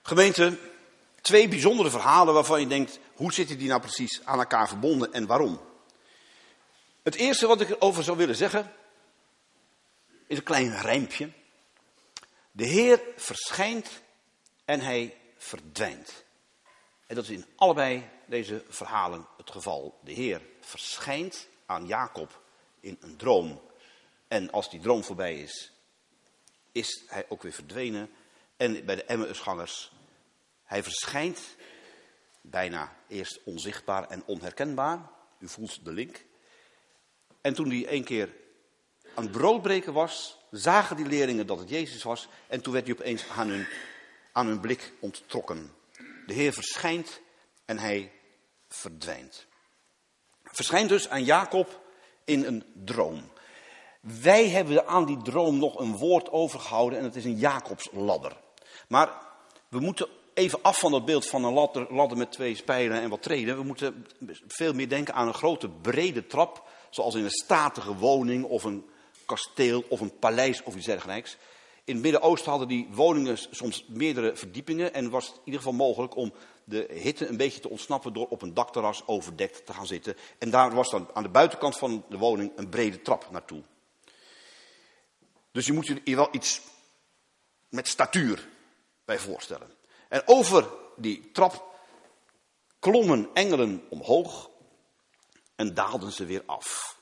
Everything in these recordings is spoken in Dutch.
Gemeente, twee bijzondere verhalen waarvan je denkt, hoe zitten die nou precies aan elkaar verbonden en waarom? Het eerste wat ik erover zou willen zeggen, is een klein rijmpje. De Heer verschijnt en hij verdwijnt. En dat is in allebei deze verhalen het geval. De Heer verschijnt aan Jacob in een droom. En als die droom voorbij is, is hij ook weer verdwenen. En bij de Emmausgangers, hij verschijnt bijna eerst onzichtbaar en onherkenbaar. U voelt de link. En toen hij 1 keer aan het broodbreken was, zagen die leerlingen dat het Jezus was. En toen werd hij opeens aan hun blik onttrokken. De Heer verschijnt en hij verdwijnt. Verschijnt dus aan Jacob in een droom. Wij hebben aan die droom nog een woord overgehouden en het is een Jacobsladder. Maar we moeten even af van dat beeld van een ladder met 2 spijlen en wat treden. We moeten veel meer denken aan een grote brede trap, zoals in een statige woning of een kasteel of een paleis of iets dergelijks. In het Midden-Oosten hadden die woningen soms meerdere verdiepingen en was het in ieder geval mogelijk om de hitte een beetje te ontsnappen door op een dakterras overdekt te gaan zitten. En daar was dan aan de buitenkant van de woning een brede trap naartoe. Dus je moet je hier wel iets met statuur bij voorstellen. En over die trap klommen engelen omhoog en daalden ze weer af.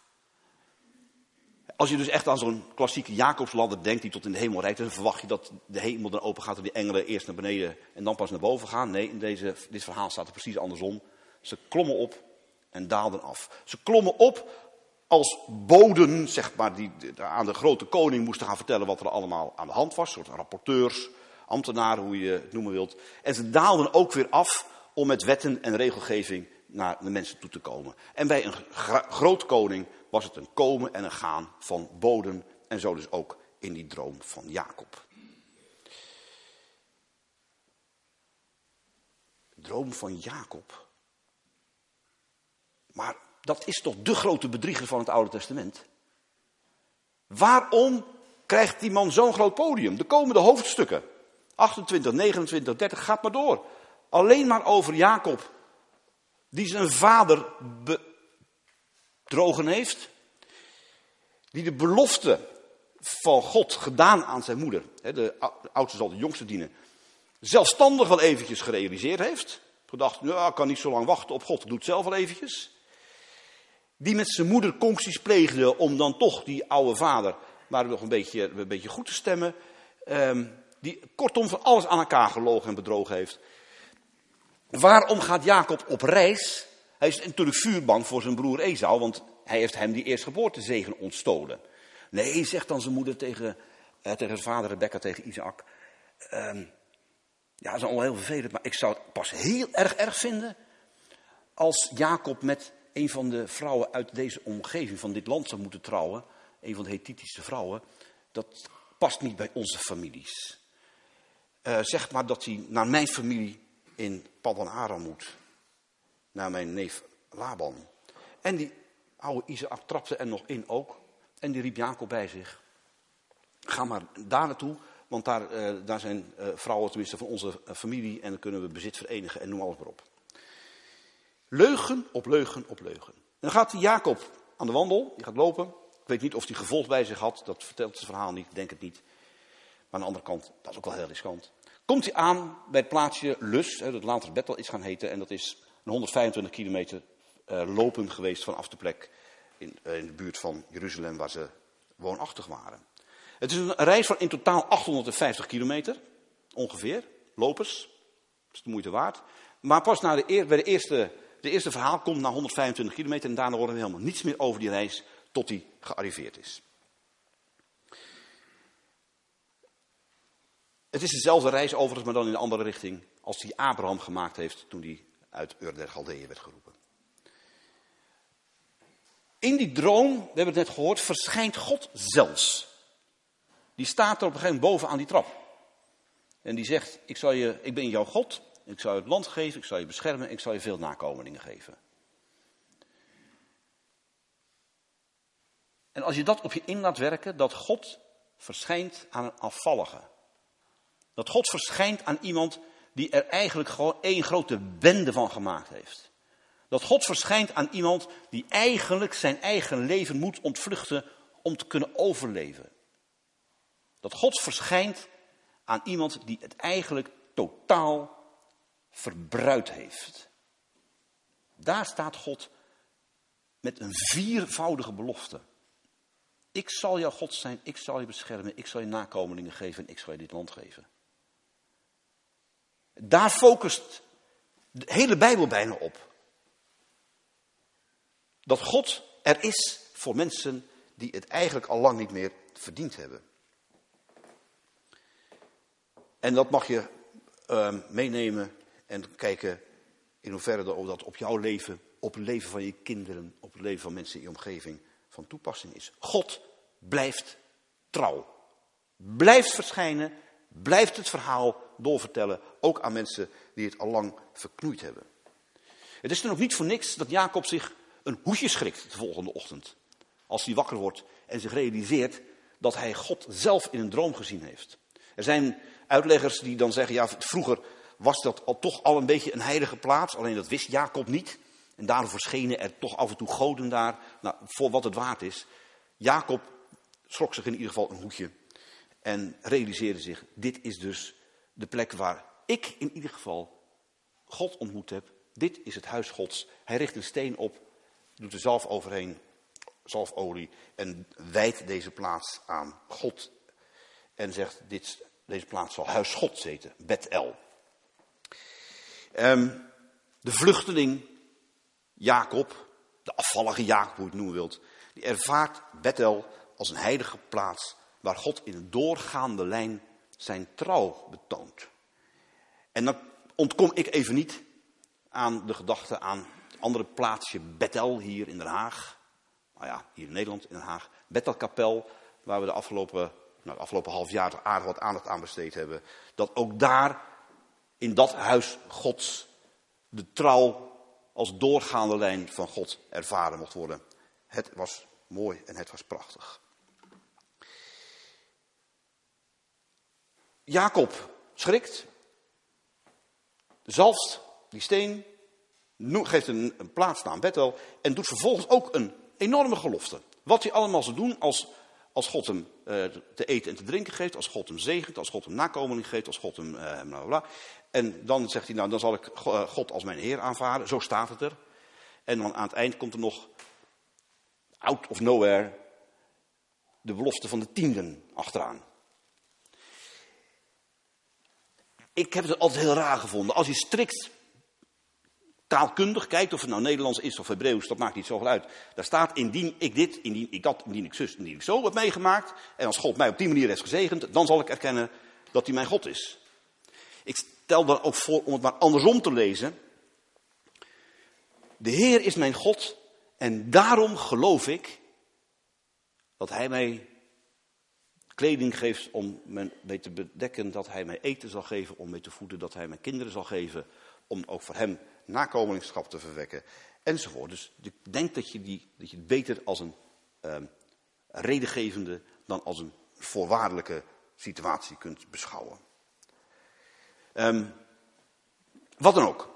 Als je dus echt aan zo'n klassieke Jacobsladder denkt die tot in de hemel reikt, dan verwacht je dat de hemel dan open gaat en die engelen eerst naar beneden en dan pas naar boven gaan. Nee, in dit verhaal staat er precies andersom. Ze klommen op en daalden af. Ze klommen op als boden, zeg maar, die aan de grote koning moesten gaan vertellen wat er allemaal aan de hand was. Soort rapporteurs, ambtenaren, hoe je het noemen wilt. En ze daalden ook weer af om met wetten en regelgeving naar de mensen toe te komen. En bij een groot koning was het een komen en een gaan van boden. En zo dus ook in die droom van Jacob. Droom van Jacob. Maar dat is toch de grote bedrieger van het Oude Testament? Waarom krijgt die man zo'n groot podium? De komende hoofdstukken, 28, 29, 30, gaat maar door. Alleen maar over Jacob, die zijn vader bedrogen heeft. Die de belofte van God gedaan aan zijn moeder, de oudste zal de jongste dienen, zelfstandig wel eventjes gerealiseerd heeft. Gedacht, nou, ik kan niet zo lang wachten op God, doe het zelf wel eventjes. Die met zijn moeder concties pleegde om dan toch die oude vader maar nog een beetje goed te stemmen. Die kortom van alles aan elkaar gelogen en bedrogen heeft. Waarom gaat Jacob op reis? Hij is natuurlijk vuurbang voor zijn broer Esau, want hij heeft hem die eerstgeboortezegen ontstolen. Nee, zegt dan zijn moeder tegen zijn vader Rebekka, tegen Isaac. Ja, dat is allemaal heel vervelend, maar ik zou het pas heel erg vinden als Jacob met een van de vrouwen uit deze omgeving, van dit land zou moeten trouwen. Een van de Hethitische vrouwen. Dat past niet bij onze families. Zeg maar dat hij naar mijn familie in Paddan Aram moet. Naar mijn neef Laban. En die oude Isaac trapte er nog in ook. En die riep Jacob bij zich. Ga maar daar naartoe. Want daar zijn vrouwen tenminste van onze familie. En dan kunnen we bezit verenigen en noem alles maar op. Leugen op leugen op leugen. En dan gaat Jacob aan de wandel. Die gaat lopen. Ik weet niet of hij gevolg bij zich had. Dat vertelt het verhaal niet. Ik denk het niet. Maar aan de andere kant, dat is ook wel heel riskant. Komt hij aan bij het plaatsje Lus. Dat later Bethel is gaan heten. En dat is een 125 kilometer lopen geweest vanaf de plek in de buurt van Jeruzalem waar ze woonachtig waren. Het is een reis van in totaal 850 kilometer. Ongeveer. Lopers. Dat is de moeite waard. Maar pas bij de eerste verhaal komt na 125 kilometer. En daarna horen we helemaal niets meer over die reis tot hij gearriveerd is. Het is dezelfde reis overigens, maar dan in een andere richting als die Abraham gemaakt heeft toen hij uit Ur der Galdeeën werd geroepen. In die droom, we hebben het net gehoord, verschijnt God zelfs. Die staat er op een gegeven moment boven aan die trap. En die zegt, ik ben jouw God, ik zal je het land geven, ik zal je beschermen, ik zal je veel nakomelingen geven. En als je dat op je in laat werken, dat God verschijnt aan een afvallige. Dat God verschijnt aan iemand die er eigenlijk gewoon één grote bende van gemaakt heeft. Dat God verschijnt aan iemand die eigenlijk zijn eigen leven moet ontvluchten om te kunnen overleven. Dat God verschijnt aan iemand die het eigenlijk totaal verbruid heeft. Daar staat God met een viervoudige belofte. Ik zal jouw God zijn, ik zal je beschermen, ik zal je nakomelingen geven en ik zal je dit land geven. Daar focust de hele Bijbel bijna op. Dat God er is voor mensen die het eigenlijk al lang niet meer verdiend hebben. En dat mag je meenemen en kijken in hoeverre dat op jouw leven, op het leven van je kinderen, op het leven van mensen in je omgeving van toepassing is. God blijft trouw. Blijft verschijnen, blijft het verhaal doorvertellen, ook aan mensen die het al lang verknoeid hebben. Het is dan ook niet voor niks dat Jacob zich een hoedje schrikt de volgende ochtend. Als hij wakker wordt en zich realiseert dat hij God zelf in een droom gezien heeft. Er zijn uitleggers die dan zeggen, ja, vroeger was dat toch al een beetje een heilige plaats. Alleen dat wist Jacob niet. En daarom verschenen er toch af en toe goden daar. Nou, voor wat het waard is. Jacob schrok zich in ieder geval een hoedje. En realiseerde zich, dit is dus de plek waar ik in ieder geval God ontmoet heb. Dit is het huis Gods. Hij richt een steen op, doet er zalf overheen, zalfolie. En wijdt deze plaats aan God. En zegt, deze plaats zal huis Gods heten, Bethel. De vluchteling Jacob, de afvallige Jacob, hoe je het noemen wilt, die ervaart Bethel als een heilige plaats waar God in een doorgaande lijn zijn trouw betoont. En dan ontkom ik even niet aan de gedachte aan het andere plaatsje Bethel hier in Den Haag. Nou ja, hier in Nederland, in Den Haag. Bethelkapel, waar we de afgelopen half jaar toch aardig wat aandacht aan besteed hebben. Dat ook daar, in dat huis Gods, de trouw als doorgaande lijn van God ervaren mocht worden. Het was mooi en het was prachtig. Jacob schrikt, zalft die steen, geeft een plaatsnaam Bethel en doet vervolgens ook een enorme gelofte. Wat hij allemaal zal doen als God hem te eten en te drinken geeft, als God hem zegent, als God hem nakomeling geeft, als God hem bla bla. En dan zegt hij, nou dan zal ik God als mijn Heer aanvaarden, zo staat het er. En dan aan het eind komt er nog, out of nowhere, de belofte van de tienden achteraan. Ik heb het altijd heel raar gevonden. Als je strikt taalkundig kijkt, of het nou Nederlands is of Hebreeuws, dat maakt niet zoveel uit. Daar staat, indien ik dit, indien ik dat, indien ik zus, indien ik zo heb meegemaakt. En als God mij op die manier heeft gezegend, dan zal ik erkennen dat hij mijn God is. Ik stel dan ook voor om het maar andersom te lezen. De Heer is mijn God en daarom geloof ik dat hij mij kleding geeft om me mee te bedekken, dat hij mij eten zal geven om mee te voeden, dat hij mijn kinderen zal geven om ook voor hem nakomelingschap te verwekken, enzovoort. Dus ik denk dat je het beter als een redengevende dan als een voorwaardelijke situatie kunt beschouwen. Wat dan ook.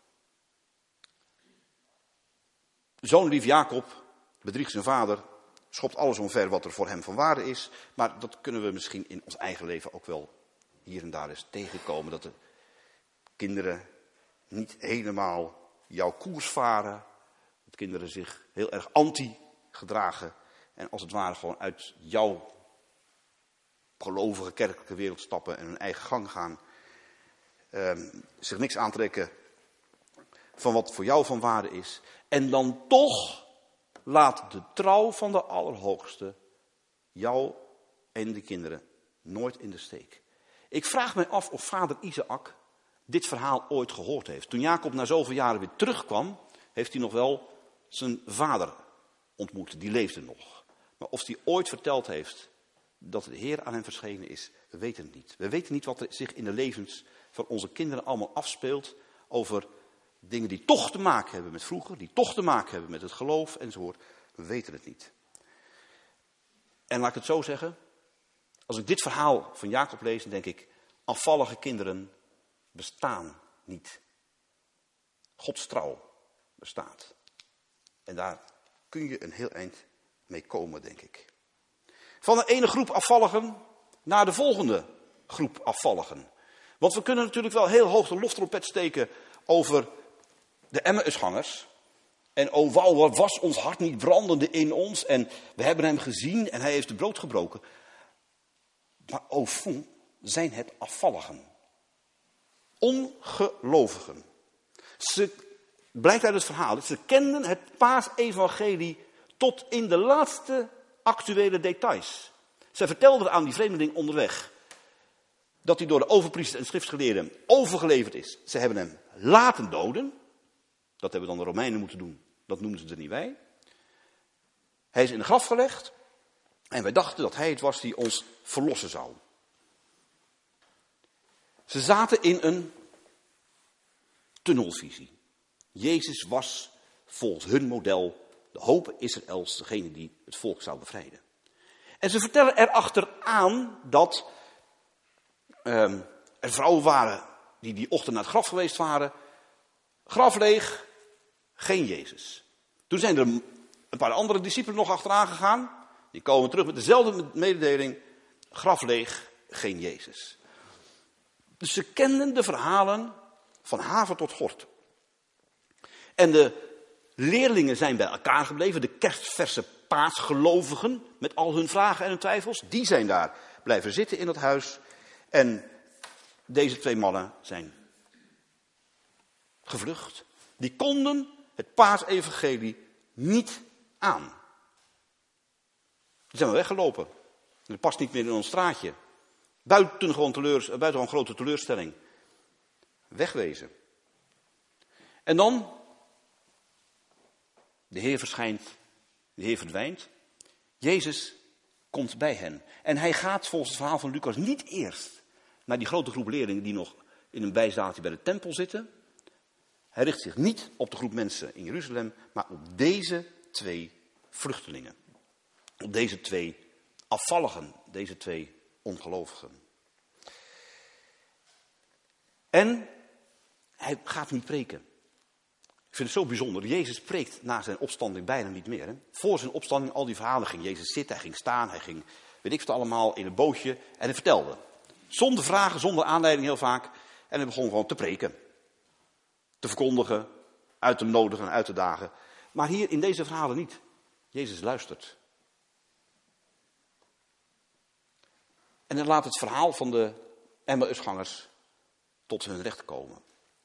Zoonlief Jacob bedriegt zijn vader, schopt alles omver wat er voor hem van waarde is. Maar dat kunnen we misschien in ons eigen leven ook wel hier en daar eens tegenkomen. Dat de kinderen niet helemaal jouw koers varen. Dat kinderen zich heel erg anti gedragen. En als het ware gewoon uit jouw gelovige kerkelijke wereld stappen en hun eigen gang gaan. Zich niks aantrekken van wat voor jou van waarde is. En dan toch laat de trouw van de Allerhoogste jou en de kinderen nooit in de steek. Ik vraag me af of vader Isaac dit verhaal ooit gehoord heeft. Toen Jacob na zoveel jaren weer terugkwam, heeft hij nog wel zijn vader ontmoet. Die leefde nog. Maar of hij ooit verteld heeft dat de Heer aan hem verschenen is, we weten het niet. We weten niet wat er zich in de levens van onze kinderen allemaal afspeelt over dingen die toch te maken hebben met vroeger, die toch te maken hebben met het geloof enzovoort. We weten het niet. En laat ik het zo zeggen, als ik dit verhaal van Jacob lees, dan denk ik, afvallige kinderen bestaan niet. Gods trouw bestaat. En daar kun je een heel eind mee komen, denk ik. Van de ene groep afvalligen naar de volgende groep afvalligen. Want we kunnen natuurlijk wel heel hoog de loftrompet steken over de Emmausgangers. En oh wauw, wat was ons hart niet brandende in ons. En we hebben hem gezien en hij heeft het brood gebroken. Maar au fond zijn het afvalligen. Ongelovigen. Blijkt uit het verhaal, ze kenden het paasevangelie tot in de laatste actuele details. Zij vertelden aan die vreemdeling onderweg dat hij door de overpriester en schriftgeleerden overgeleverd is. Ze hebben hem laten doden. Dat hebben dan de Romeinen moeten doen. Dat noemden ze er niet bij. Hij is in een graf gelegd. En wij dachten dat hij het was die ons verlossen zou. Ze zaten in een tunnelvisie. Jezus was volgens hun model de hoop Israëls, degene die het volk zou bevrijden. En ze vertellen erachteraan dat er vrouwen waren die ochtend naar het graf geweest waren. Graf leeg, geen Jezus. Toen zijn er een paar andere discipelen nog achteraan gegaan. Die komen terug met dezelfde mededeling. Graf leeg, geen Jezus. Dus ze kenden de verhalen van haver tot gort. En de leerlingen zijn bij elkaar gebleven. De kerstverse paasgelovigen met al hun vragen en hun twijfels. Die zijn daar blijven zitten in het huis. En deze twee mannen zijn gevlucht. Die konden het paasevangelie niet aan. Die zijn weggelopen. Dat past niet meer in ons straatje. Buitengewoon grote teleurstelling. Wegwezen. En dan, de Heer verschijnt, de Heer verdwijnt. Jezus komt bij hen. En hij gaat volgens het verhaal van Lucas niet eerst naar die grote groep leerlingen die nog in een bijzaaltje bij de tempel zitten. Hij richt zich niet op de groep mensen in Jeruzalem, maar op deze twee vluchtelingen. Op deze twee afvalligen, deze twee ongelovigen. En hij gaat niet preken. Ik vind het zo bijzonder. Jezus preekt na zijn opstanding bijna niet meer. Hè? Voor zijn opstanding, al die verhalen, ging Jezus zitten, hij ging staan, hij ging, weet ik wat allemaal, in een bootje. En hij vertelde. Zonder vragen, zonder aanleiding heel vaak. En hij begon gewoon te preken. Te verkondigen, uit te nodigen, uit te dagen. Maar hier in deze verhalen niet. Jezus luistert. En hij laat het verhaal van de Emmausgangers tot hun recht komen.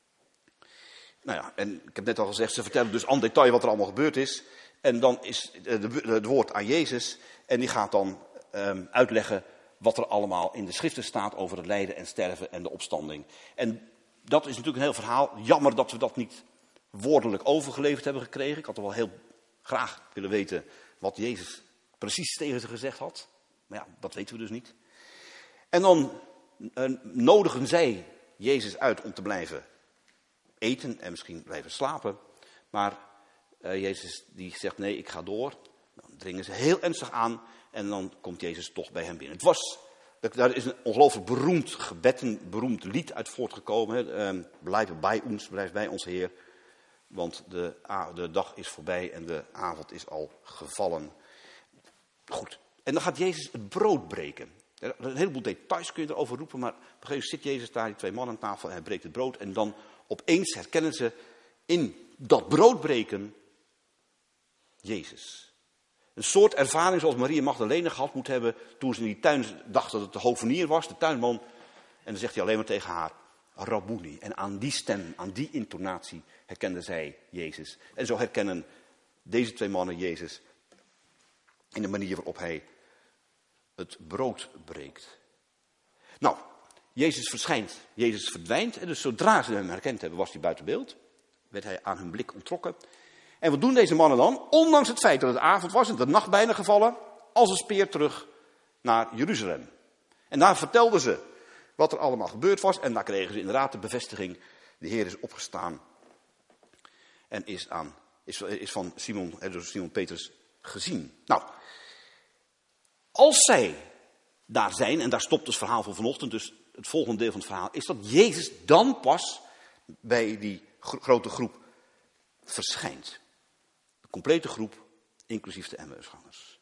Nou ja, en ik heb net al gezegd, ze vertellen dus en detail wat er allemaal gebeurd is. En dan is het woord aan Jezus. En die gaat dan uitleggen wat er allemaal in de schriften staat over het lijden en sterven en de opstanding. En dat is natuurlijk een heel verhaal. Jammer dat we dat niet woordelijk overgeleverd hebben gekregen. Ik had er wel heel graag willen weten wat Jezus precies tegen ze gezegd had. Maar ja, dat weten we dus niet. En dan nodigen zij Jezus uit om te blijven eten en misschien blijven slapen. Maar Jezus die zegt nee, ik ga door. Dan dringen ze heel ernstig aan en dan komt Jezus toch bij hem binnen. Daar is een ongelooflijk beroemd gebed, een beroemd lied uit voortgekomen. Blijf bij ons Heer, want de dag is voorbij en de avond is al gevallen. Goed, en dan gaat Jezus het brood breken. Een heleboel details kun je erover roepen, maar op een gegeven moment zit Jezus daar, die twee mannen aan tafel, en hij breekt het brood. En dan opeens herkennen ze in dat broodbreken Jezus. Een soort ervaring zoals Maria Magdalene gehad moet hebben toen ze in die tuin dacht dat het de hovenier was, de tuinman. En dan zegt hij alleen maar tegen haar, Rabboni. En aan die stem, aan die intonatie herkende zij Jezus. En zo herkennen deze twee mannen Jezus in de manier waarop hij het brood breekt. Nou, Jezus verschijnt, Jezus verdwijnt. En dus zodra ze hem herkend hebben, was hij buiten beeld. Werd hij aan hun blik ontrokken. En wat doen deze mannen dan? Ondanks het feit dat het avond was en de nacht bijna gevallen, als een speer terug naar Jeruzalem. En daar vertelden ze wat er allemaal gebeurd was. En daar kregen ze inderdaad de bevestiging. De Heer is opgestaan en is van Simon Petrus gezien. Nou, als zij daar zijn, en daar stopt het verhaal van vanochtend, dus het volgende deel van het verhaal, is dat Jezus dan pas bij die grote groep verschijnt. De complete groep, inclusief de Emmausgangers.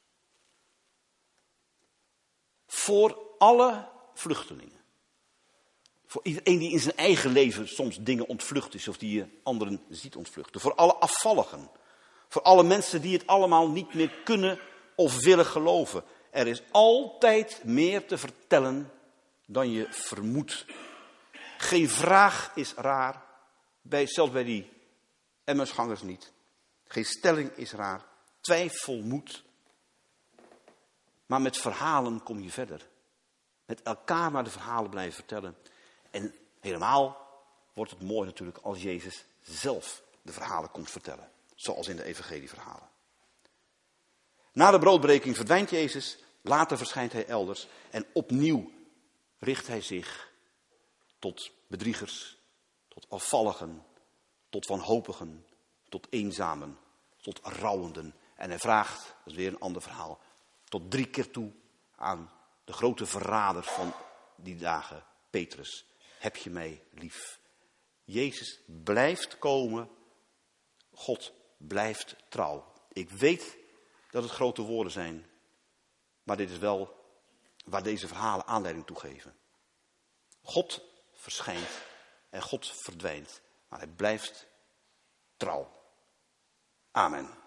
Voor alle vluchtelingen. Voor iedereen die in zijn eigen leven soms dingen ontvlucht is of die je anderen ziet ontvluchten. Voor alle afvalligen. Voor alle mensen die het allemaal niet meer kunnen of willen geloven. Er is altijd meer te vertellen dan je vermoedt. Geen vraag is raar, zelfs bij die Emmausgangers niet. Geen stelling is raar, twijfel moet. Maar met verhalen kom je verder. Met elkaar maar de verhalen blijven vertellen. En helemaal wordt het mooi natuurlijk als Jezus zelf de verhalen komt vertellen. Zoals in de evangelieverhalen. Na de broodbreking verdwijnt Jezus. Later verschijnt hij elders. En opnieuw richt hij zich tot bedriegers, tot afvalligen, tot wanhopigen, tot eenzamen, tot rouwenden. En hij vraagt, dat is weer een ander verhaal, tot 3 keer toe aan de grote verrader van die dagen, Petrus. Heb je mij lief? Jezus blijft komen. God blijft trouw. Ik weet dat het grote woorden zijn. Maar dit is wel waar deze verhalen aanleiding toe geven. God verschijnt en God verdwijnt. Maar hij blijft trouw. Amen.